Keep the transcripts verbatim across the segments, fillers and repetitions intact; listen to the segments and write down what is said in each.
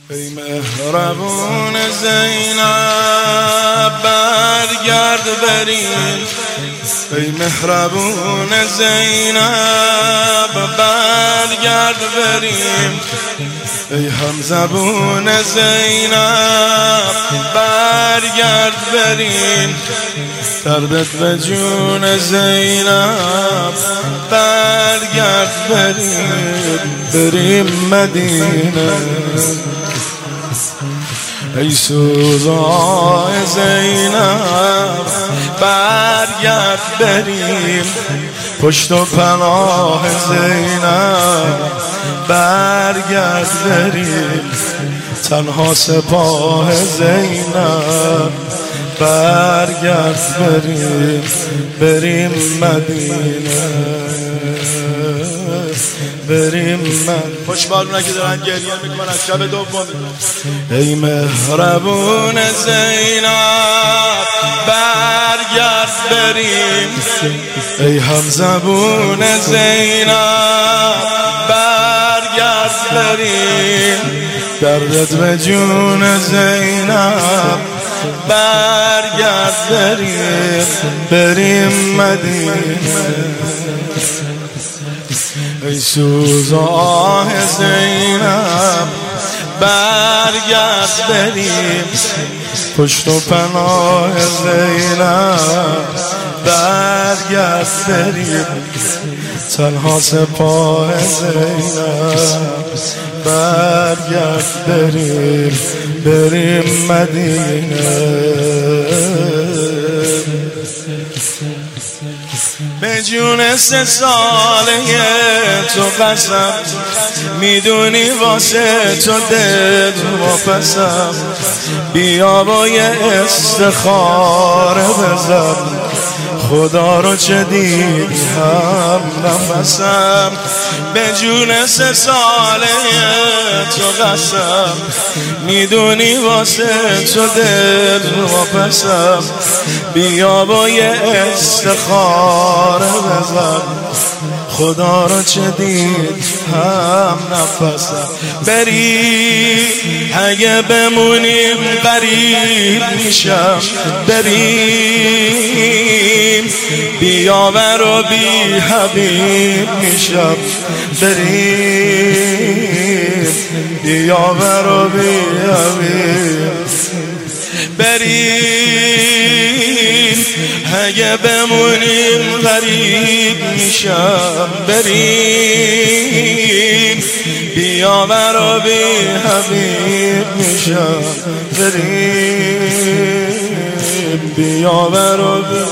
ای مهربون زینب برگرد بریم، ای مهربون زینب برگرد بریم، ای همزبون زینب برگرد بریم، دردت به جون زینب برگرد بریم، بریم مدینه. ای سوزای زینب برگرد بریم، پشت و پناه زینب برگرد بریم، تنها سپاه زینب برگرد بریم، بریم مدینه، بریم من. خوشبالونه که دارن گریه میکنن شب دوم. ای مهربون زینب برگرد بریم، ای همزبون زینب برگرد بریم، دردت به جون زینب برگرد بریم، بریم مدینه. ای سوز آه زینب برگرد بریم، پشت و پناه زینب برگرد بریم، تنها سپاه زینب برگرد بریم، بریم مدینه. به جون سه ساله تو قسم، میدونی واسه تو دل و پسم، بیا با یه استخاره بزن، خدا رو چه دید هم نفسم. به جون سه ساله تو قسم، میدونی واسه تو دل و پسم، بیا با یه استخاره بزن، خدا رو چه دید هم نفسم. بریم اگه بمونیم غریب میشم، بریم بیاور و بی حبیب میشم، بریم بیاور و بی حبیب، بریم اگه بمونیم غریب میشم، بریم بیاور و بی حبیب میشم، بریم بیاور و بی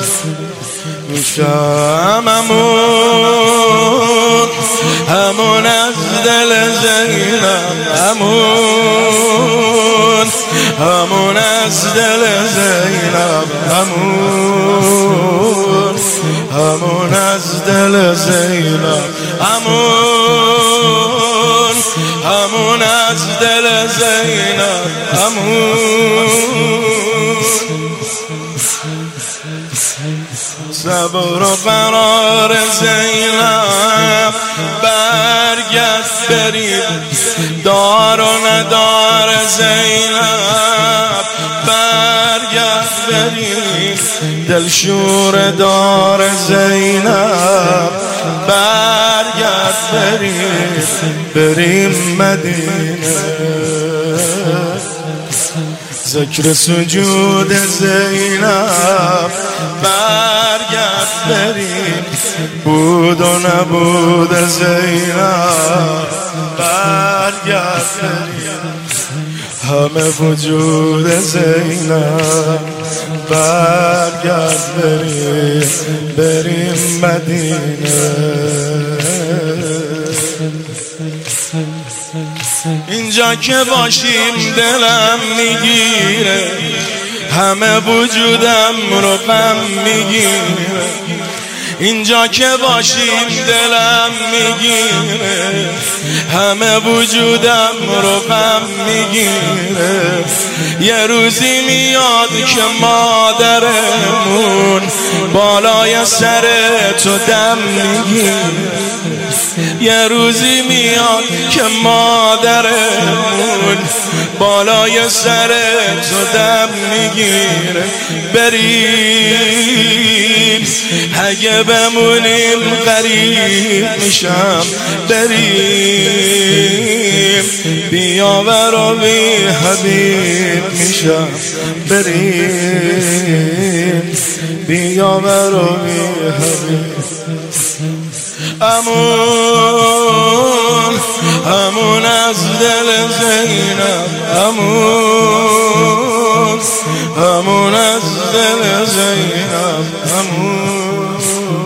میشم. همون همون از دل زینب، همون همون از دل زینب، همون همون از دل زینب، همون همون از دل زینب، همون صبر و قرار زینب برگرد بریم، دار و ندار زینب برگرد بریم، دلشور دار زینب برگرد بریم، بریم مدینه. ذکر سجود زینب برگرد بریم، بود و نبود زینب برگرد بریم، همه وجود زینب برگرد بریم، بریم مدینه. اینجا که باشیم دلم میگیره، همه وجودم رو غم میگیره، اینجا که باشیم دلم میگیره، همه وجودم رو غم میگیره. یه روزی میاد که مادرمون بالای سر تو دم میگیره، یه روزی میاد که مادرمون بالای سر تو دم میگیره. بریم اگه بمونیم غریب میشم. بریم بیا برو بی حبیب میشم. بریم بیا برو بی حبیب. امون امون از دل زینب، امون امون از دل زینب، امون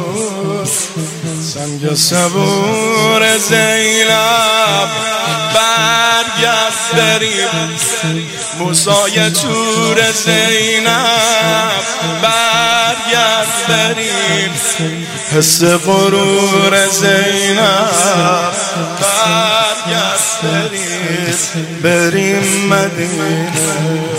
سنگ صبور زینب. برگرد بریم موسای تور زینب. برگرد بریم حس غرور زینب. برگرد بریم بریم مدینه.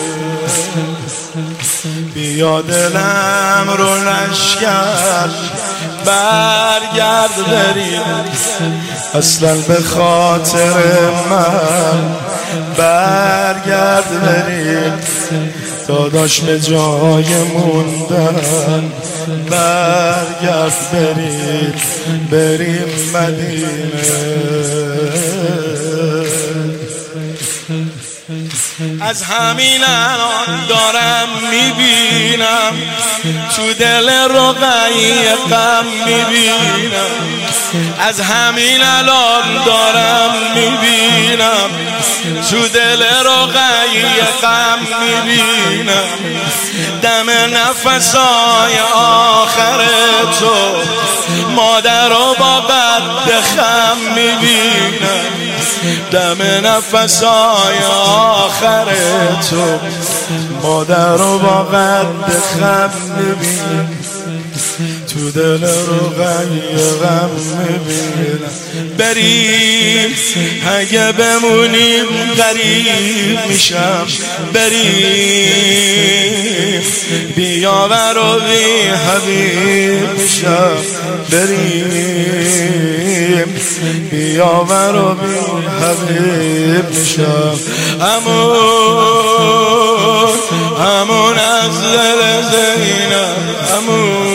بیا دلم رو لشکر برگرد بریم. اصلا به خاطر من برگرد بریم. داداش به جای موندن برگرد بریم بریم مدینه. از همین الان دارم میبینم تو دل رقیه غم میبینم. از همین الان دارم میبینم تو دل رقیه غم میبینم. دم نفسای آخر تو مادر رو با قد خم میبینم. دم نفسای آخر تو مادر رو با قد خم میبینم. تو دل رو غم میبینم. بریم اگه بمونیم غریب میشم. بریم بیا برو بی حبیب میشم. بریم بیا برو بی حبیب میشم. امون امون از دل زینب، امون